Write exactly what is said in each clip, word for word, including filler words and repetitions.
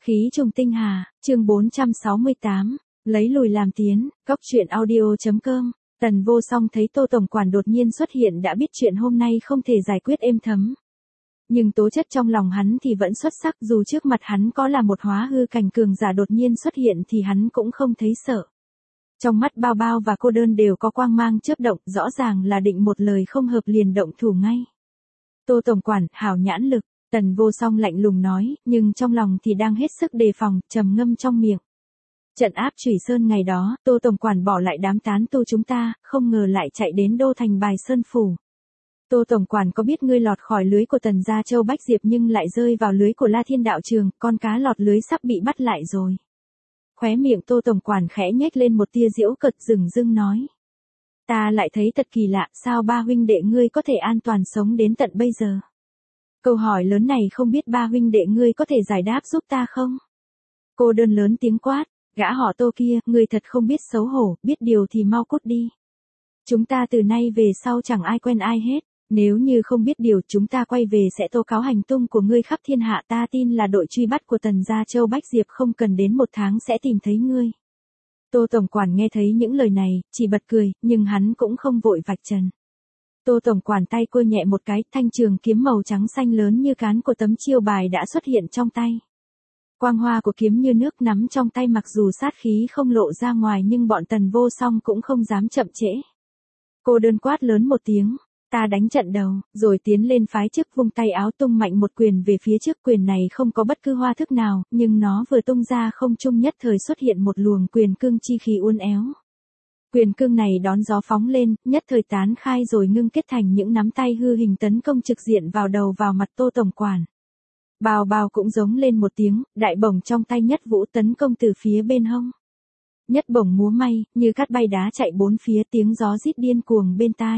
Khí trùng tinh hà, chương bốn trăm sáu mươi tám, lấy lùi làm tiến, góc truyện audio.com. Tần Vô Song thấy Tô Tổng Quản đột nhiên xuất hiện đã biết chuyện hôm nay không thể giải quyết êm thấm. Nhưng tố chất trong lòng hắn thì vẫn xuất sắc, dù trước mặt hắn có là một hóa hư cảnh cường giả đột nhiên xuất hiện thì hắn cũng không thấy sợ. Trong mắt Bao Bao và Cô Đơn đều có quang mang chớp động, rõ ràng là định một lời không hợp liền động thủ ngay. Tô Tổng Quản, hảo nhãn lực. Tần Vô Song lạnh lùng nói, nhưng trong lòng thì đang hết sức đề phòng, trầm ngâm trong miệng. Trận áp Chủy Sơn ngày đó, Tô Tổng Quản bỏ lại đám tán tu chúng ta, không ngờ lại chạy đến đô thành Bài Sơn Phủ. Tô Tổng Quản có biết ngươi lọt khỏi lưới của Tần gia Châu Bách Diệp nhưng lại rơi vào lưới của La Thiên Đạo Trường, con cá lọt lưới sắp bị bắt lại rồi. Khóe miệng Tô Tổng Quản khẽ nhếch lên một tia giễu cợt, dửng dưng nói. Ta lại thấy thật kỳ lạ, sao ba huynh đệ ngươi có thể an toàn sống đến tận bây giờ? Câu hỏi lớn này không biết ba huynh đệ ngươi có thể giải đáp giúp ta không? Cô Đơn lớn tiếng quát, gã họ Tô kia, ngươi thật không biết xấu hổ, biết điều thì mau cút đi. Chúng ta từ nay về sau chẳng ai quen ai hết, nếu như không biết điều chúng ta quay về sẽ tố cáo hành tung của ngươi khắp thiên hạ, ta tin là đội truy bắt của Tần gia Châu Bách Diệp không cần đến một tháng sẽ tìm thấy ngươi. Tô Tổng Quản nghe thấy những lời này, chỉ bật cười, nhưng hắn cũng không vội vạch trần. Tô Tổng Quản tay cua nhẹ một cái, thanh trường kiếm màu trắng xanh lớn như cán của tấm chiêu bài đã xuất hiện trong tay. Quang hoa của kiếm như nước nắm trong tay, mặc dù sát khí không lộ ra ngoài nhưng bọn Tần Vô Song cũng không dám chậm trễ. Cô Đơn quát lớn một tiếng, ta đánh trận đầu, rồi tiến lên phái trước, vung tay áo tung mạnh một quyền về phía trước. Quyền này không có bất cứ hoa thức nào, nhưng nó vừa tung ra không trung nhất thời xuất hiện một luồng quyền cương chi khí uốn éo. Quyền cương này đón gió phóng lên, nhất thời tán khai rồi ngưng kết thành những nắm tay hư hình tấn công trực diện vào đầu vào mặt Tô Tổng Quản. Bào Bào cũng giống lên một tiếng, đại bổng trong tay Nhất Vũ tấn công từ phía bên hông. Nhất bổng múa may, như cát bay đá chạy bốn phía, tiếng gió rít điên cuồng bên tai.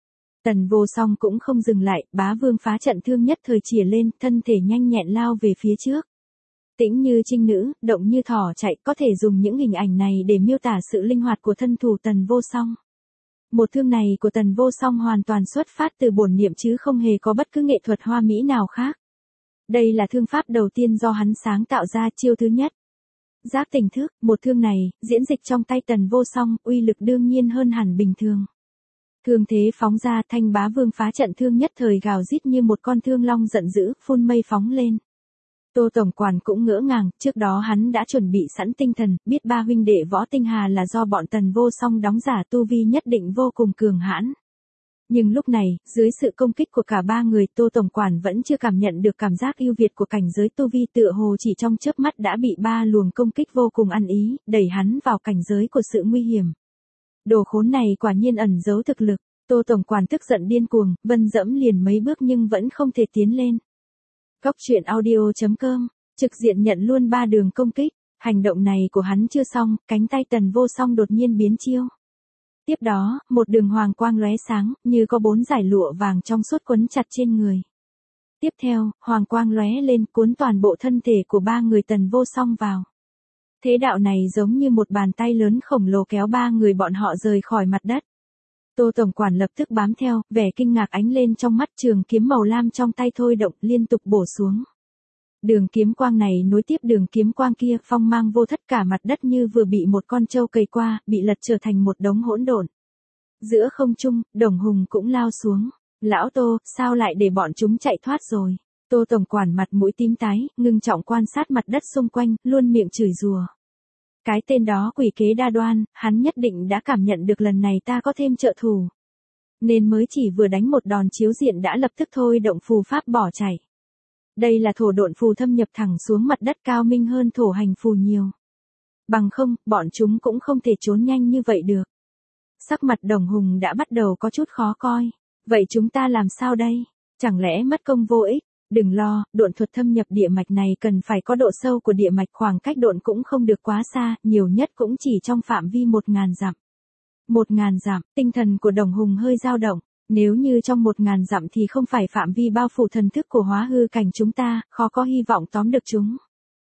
Tần Vô Song cũng không dừng lại, Bá Vương Phá Trận Thương nhất thời chìa lên, thân thể nhanh nhẹn lao về phía trước. Tĩnh như trinh nữ, động như thỏ chạy, có thể dùng những hình ảnh này để miêu tả sự linh hoạt của thân thủ Tần Vô Song. Một thương này của Tần Vô Song hoàn toàn xuất phát từ bổn niệm chứ không hề có bất cứ nghệ thuật hoa mỹ nào khác. Đây là thương pháp đầu tiên do hắn sáng tạo ra, chiêu thứ nhất. Giác tỉnh thức, một thương này, diễn dịch trong tay Tần Vô Song, uy lực đương nhiên hơn hẳn bình thường. Thương thế phóng ra, thanh Bá Vương Phá Trận Thương nhất thời gào rít như một con thương long giận dữ, phun mây phóng lên. Tô Tổng Quản cũng ngỡ ngàng, trước đó hắn đã chuẩn bị sẵn tinh thần, biết ba huynh đệ Võ Tinh Hà là do bọn Tần Vô Song đóng giả, tu vi nhất định vô cùng cường hãn. Nhưng lúc này, dưới sự công kích của cả ba người, Tô Tổng Quản vẫn chưa cảm nhận được cảm giác ưu việt của cảnh giới tu vi, tựa hồ chỉ trong chớp mắt đã bị ba luồng công kích vô cùng ăn ý, đẩy hắn vào cảnh giới của sự nguy hiểm. Đồ khốn này quả nhiên ẩn giấu thực lực. Tô Tổng Quản tức giận điên cuồng, vân dẫm liền mấy bước nhưng vẫn không thể tiến lên. Góc truyện audio.com, trực diện nhận luôn ba đường công kích. Hành động này của hắn chưa xong, cánh tay Tần Vô Song đột nhiên biến chiêu. Tiếp đó, một đường hoàng quang lóe sáng, như có bốn dải lụa vàng trong suốt quấn chặt trên người. Tiếp theo, hoàng quang lóe lên cuốn toàn bộ thân thể của ba người Tần Vô Song vào. Thế đạo này giống như một bàn tay lớn khổng lồ kéo ba người bọn họ rời khỏi mặt đất. Tô Tổng Quản lập tức bám theo, vẻ kinh ngạc ánh lên trong mắt, trường kiếm màu lam trong tay thôi động, liên tục bổ xuống. Đường kiếm quang này nối tiếp đường kiếm quang kia, phong mang vô thất, cả mặt đất như vừa bị một con trâu cày qua, bị lật trở thành một đống hỗn độn. Giữa không trung, Đồng Hùng cũng lao xuống. Lão Tô, sao lại để bọn chúng chạy thoát rồi? Tô Tổng Quản mặt mũi tím tái, ngưng trọng quan sát mặt đất xung quanh, luôn miệng chửi rủa. Cái tên đó quỷ kế đa đoan, hắn nhất định đã cảm nhận được lần này ta có thêm trợ thủ. Nên mới chỉ vừa đánh một đòn chiếu diện đã lập tức thôi động phù pháp bỏ chạy. Đây là thổ độn phù thâm nhập thẳng xuống mặt đất, cao minh hơn thổ hành phù nhiều. Bằng không, bọn chúng cũng không thể trốn nhanh như vậy được. Sắc mặt Đồng Hùng đã bắt đầu có chút khó coi. Vậy chúng ta làm sao đây? Chẳng lẽ mất công vô ích? Đừng lo, độn thuật thâm nhập địa mạch này cần phải có độ sâu của địa mạch, khoảng cách độn cũng không được quá xa, nhiều nhất cũng chỉ trong phạm vi một ngàn dặm. Một ngàn dặm, tinh thần của Đồng Hùng hơi dao động. Nếu như trong một ngàn dặm thì không phải phạm vi bao phủ thần thức của hóa hư cảnh chúng ta, khó có hy vọng tóm được chúng.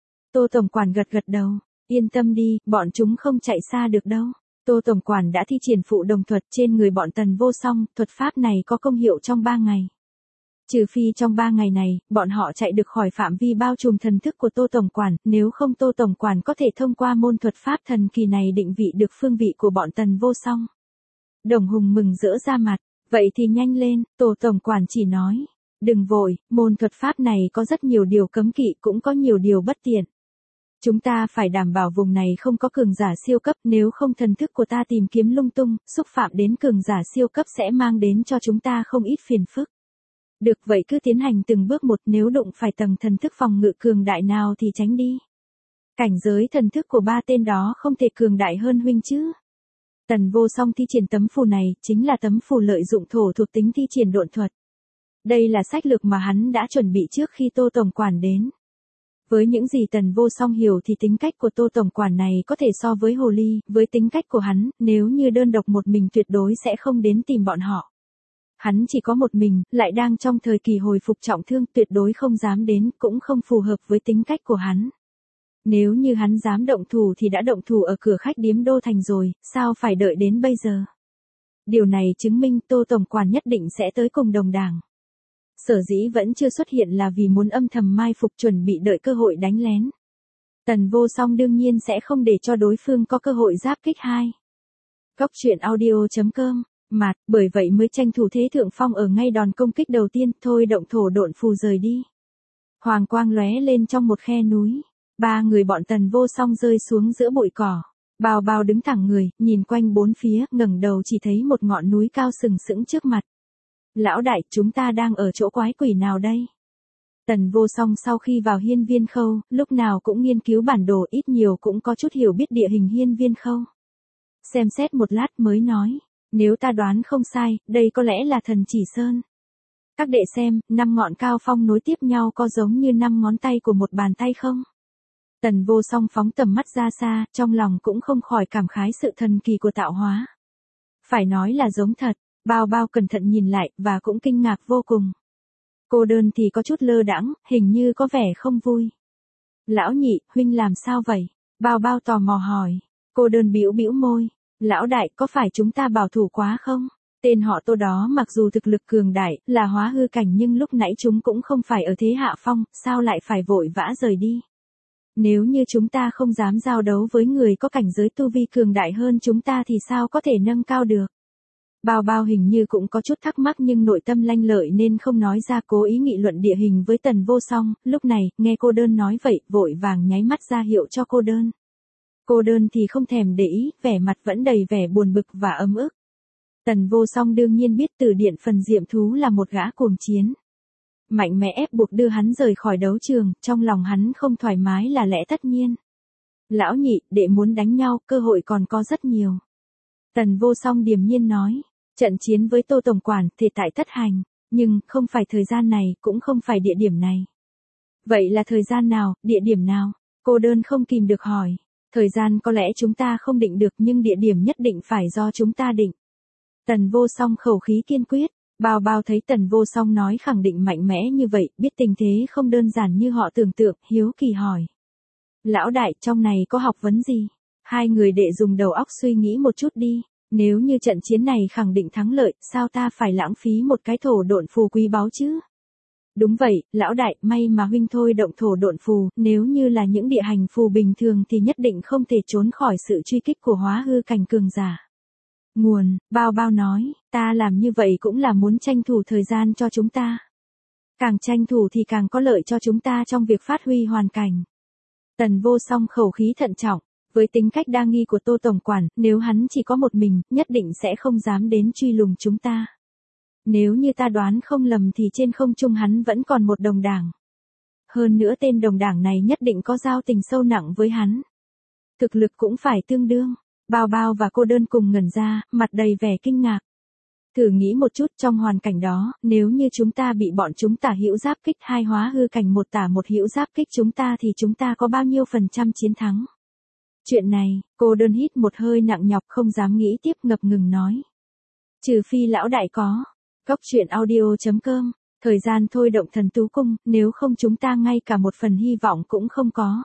Tô Tổng Quản gật gật đầu, yên tâm đi, bọn chúng không chạy xa được đâu. Tô Tổng Quản đã thi triển phụ đồng thuật trên người bọn Tần Vô Song, thuật pháp này có công hiệu trong ba ngày. Trừ phi trong ba ngày này, bọn họ chạy được khỏi phạm vi bao trùm thần thức của Tô Tổng Quản, nếu không Tô Tổng Quản có thể thông qua môn thuật pháp thần kỳ này định vị được phương vị của bọn Tần Vô Song. Đồng Hùng mừng rỡ ra mặt, vậy thì nhanh lên, Tô Tổng Quản chỉ nói. Đừng vội, môn thuật pháp này có rất nhiều điều cấm kỵ cũng có nhiều điều bất tiện. Chúng ta phải đảm bảo vùng này không có cường giả siêu cấp, nếu không thần thức của ta tìm kiếm lung tung, xúc phạm đến cường giả siêu cấp sẽ mang đến cho chúng ta không ít phiền phức. Được vậy cứ tiến hành từng bước một, nếu đụng phải tầng thần thức phòng ngự cường đại nào thì tránh đi. Cảnh giới thần thức của ba tên đó không thể cường đại hơn huynh chứ. Tần Vô Song thi triển tấm phù này, chính là tấm phù lợi dụng thổ thuộc tính thi triển độn thuật. Đây là sách lược mà hắn đã chuẩn bị trước khi Tô Tổng Quản đến. Với những gì Tần Vô Song hiểu thì tính cách của Tô Tổng Quản này có thể so với hồ ly, với tính cách của hắn, nếu như đơn độc một mình tuyệt đối sẽ không đến tìm bọn họ. Hắn chỉ có một mình, lại đang trong thời kỳ hồi phục trọng thương, tuyệt đối không dám đến, cũng không phù hợp với tính cách của hắn. Nếu như hắn dám động thủ thì đã động thủ ở cửa khách điếm Đô Thành rồi, sao phải đợi đến bây giờ? Điều này chứng minh Tô Tổng Quản nhất định sẽ tới cùng đồng đảng. Sở dĩ vẫn chưa xuất hiện là vì muốn âm thầm mai phục, chuẩn bị đợi cơ hội đánh lén. Tần Vô Song đương nhiên sẽ không để cho đối phương có cơ hội giáp kích hai. Cốc truyện audio chấm com, mặt, bởi vậy mới tranh thủ thế thượng phong ở ngay đòn công kích đầu tiên, thôi động thổ độn phù rời đi. Hoàng quang lóe lên trong một khe núi, ba người bọn Tần Vô Song rơi xuống giữa bụi cỏ. Bao Bao đứng thẳng người, nhìn quanh bốn phía, ngẩng đầu chỉ thấy một ngọn núi cao sừng sững trước mặt. Lão đại, chúng ta đang ở chỗ quái quỷ nào đây? Tần Vô Song sau khi vào hiên viên khâu, lúc nào cũng nghiên cứu bản đồ, ít nhiều cũng có chút hiểu biết địa hình hiên viên khâu. Xem xét một lát mới nói, nếu ta đoán không sai, đây có lẽ là Thần Chỉ Sơn. Các đệ xem, năm ngọn cao phong nối tiếp nhau có giống như năm ngón tay của một bàn tay không? Tần Vô Song phóng tầm mắt ra xa, trong lòng cũng không khỏi cảm khái sự thần kỳ của tạo hóa. Phải nói là giống thật. Bao Bao cẩn thận nhìn lại, và cũng kinh ngạc vô cùng. Cô đơn thì có chút lơ đãng, hình như có vẻ không vui. Lão nhị, huynh làm sao vậy? Bao Bao tò mò hỏi. Cô đơn bĩu bĩu môi. Lão đại, có phải chúng ta bảo thủ quá không? Tên họ Tô đó mặc dù thực lực cường đại, là hóa hư cảnh, nhưng lúc nãy chúng cũng không phải ở thế hạ phong, sao lại phải vội vã rời đi? Nếu như chúng ta không dám giao đấu với người có cảnh giới tu vi cường đại hơn chúng ta thì sao có thể nâng cao được? Bao Bao hình như cũng có chút thắc mắc nhưng nội tâm lanh lợi nên không nói ra, cố ý nghị luận địa hình với Tần Vô Song. Lúc này, nghe cô đơn nói vậy, vội vàng nháy mắt ra hiệu cho cô đơn. Cô đơn thì không thèm để ý, vẻ mặt vẫn đầy vẻ buồn bực và ấm ức. Tần Vô Song đương nhiên biết Từ Điện Phần Diệm Thú là một gã cuồng chiến. Mạnh mẽ ép buộc đưa hắn rời khỏi đấu trường, trong lòng hắn không thoải mái là lẽ tất nhiên. Lão nhị, đệ muốn đánh nhau, cơ hội còn có rất nhiều. Tần Vô Song điềm nhiên nói. Trận chiến với Tô Tổng Quản thì tại thất hành, nhưng không phải thời gian này, cũng không phải địa điểm này. Vậy là thời gian nào, địa điểm nào? Cô đơn không kìm được hỏi. Thời gian có lẽ chúng ta không định được, nhưng địa điểm nhất định phải do chúng ta định. Tần Vô Song khẩu khí kiên quyết. Bao Bao thấy Tần Vô Song nói khẳng định mạnh mẽ như vậy, biết tình thế không đơn giản như họ tưởng tượng, hiếu kỳ hỏi. Lão đại, trong này có học vấn gì? Hai người đệ dùng đầu óc suy nghĩ một chút đi. Nếu như trận chiến này khẳng định thắng lợi, sao ta phải lãng phí một cái thổ độn phù quý báu chứ? Đúng vậy, lão đại, may mà huynh thôi động thổ độn phù, nếu như là những địa hành phù bình thường thì nhất định không thể trốn khỏi sự truy kích của hóa hư cảnh cường giả. Nguồn, Bao Bao nói, ta làm như vậy cũng là muốn tranh thủ thời gian cho chúng ta. Càng tranh thủ thì càng có lợi cho chúng ta trong việc phát huy hoàn cảnh. Tần Vô Song khẩu khí thận trọng. Với tính cách đa nghi của Tô Tổng Quản, nếu hắn chỉ có một mình, nhất định sẽ không dám đến truy lùng chúng ta. Nếu như ta đoán không lầm thì trên không trung hắn vẫn còn một đồng đảng. Hơn nữa tên đồng đảng này nhất định có giao tình sâu nặng với hắn. Thực lực cũng phải tương đương. Bao Bao và cô đơn cùng ngẩn ra, mặt đầy vẻ kinh ngạc. Thử nghĩ một chút, trong hoàn cảnh đó, nếu như chúng ta bị bọn chúng tả hữu giáp kích, hai hóa hư cảnh một tả một hữu giáp kích chúng ta thì chúng ta có bao nhiêu phần trăm chiến thắng? Chuyện này, cô đơn hít một hơi nặng nhọc không dám nghĩ tiếp, ngập ngừng nói. Trừ phi lão đại có. Cốc truyện audio chấm com, thời gian thôi động thần tú cung, nếu không chúng ta ngay cả một phần hy vọng cũng không có.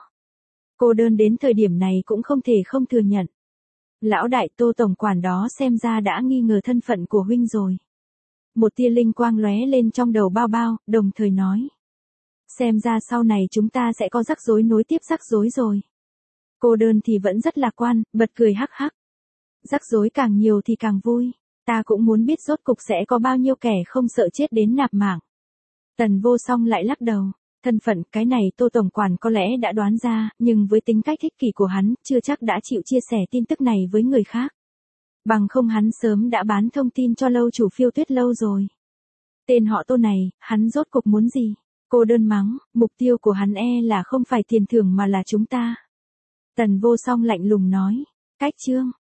Cô đơn đến thời điểm này cũng không thể không thừa nhận. Lão đại, Tô Tổng Quản đó xem ra đã nghi ngờ thân phận của huynh rồi. Một tia linh quang lóe lên trong đầu Bao Bao, đồng thời nói. Xem ra sau này chúng ta sẽ có rắc rối nối tiếp rắc rối rồi. Cô đơn thì vẫn rất lạc quan, bật cười hắc hắc. Rắc rối càng nhiều thì càng vui. Ta cũng muốn biết rốt cục sẽ có bao nhiêu kẻ không sợ chết đến nạp mạng. Tần Vô Song lại lắc đầu. Thân phận cái này Tô Tổng Quản có lẽ đã đoán ra, nhưng với tính cách ích kỷ của hắn, chưa chắc đã chịu chia sẻ tin tức này với người khác. Bằng không hắn sớm đã bán thông tin cho lâu chủ Phiêu Tuyết Lâu rồi. Tên họ Tô này, hắn rốt cục muốn gì? Cô đơn mắng, mục tiêu của hắn e là không phải tiền thưởng mà là chúng ta. Tần Vô Song lạnh lùng nói. Cách chương.